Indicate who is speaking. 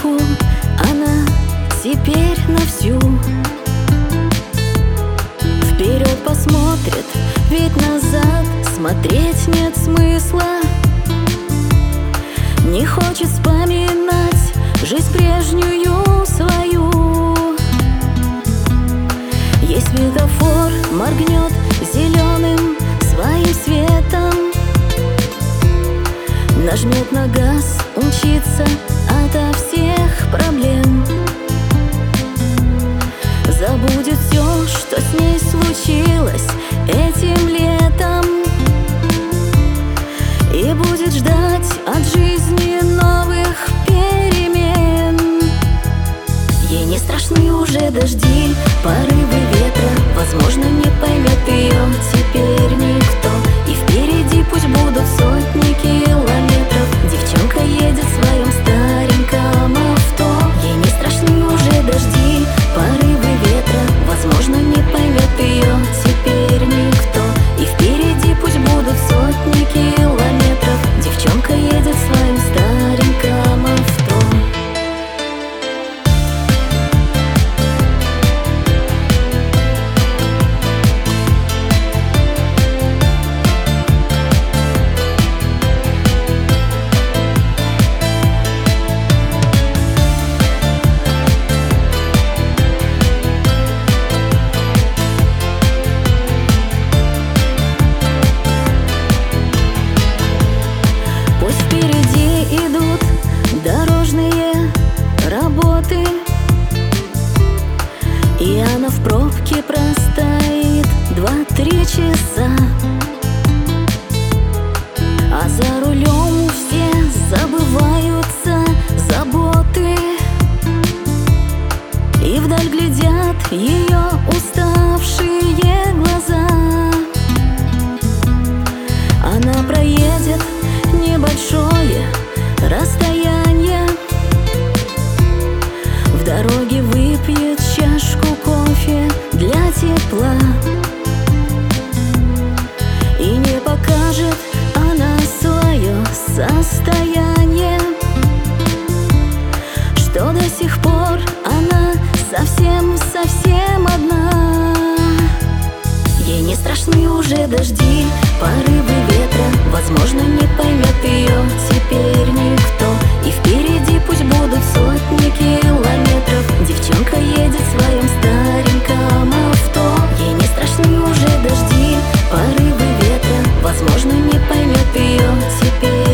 Speaker 1: руку, она теперь на всю. Вперед посмотрит, ведь назад смотреть нет смысла. Не хочет вспоминать жизнь прежнюю свою. Есть светофор, моргнет зеленым своим светом, нажмет на газ, умчится ото всех проблем. Забудет все, что с ней случилось этим летом, и будет ждать от жизни новых перемен. Ей не страшны уже дожди, порывы ветра, возможно, не поймет ее теперь никто. И впереди пусть будут сотни километров. Девчонка едет в своем стареньком авто. Ей не страшны уже дожди, порывы ветра, возможно, не поймет ее теперь никто. И впереди пусть будут сотни километров. Девчонка едет в своем стареньком авто. Пусть впереди идут дорожные работы, и она в пробке простоит 2-3 часа. А за рулем все забываются заботы, и вдаль глядят ее уставшие глаза. Она проедет небольшое расстояние, в дороге выпьет чашку кофе для тепла. И не покажет она свое состояние, что до сих пор она совсем одна. Ей не страшны уже дожди, порывы ветра, возможно, не поймет ее теперь никто. И впереди пусть будут сотни километров. Девчонка едет в своем стареньком авто. Ей не страшны уже дожди, порывы ветра, возможно, не поймет ее теперь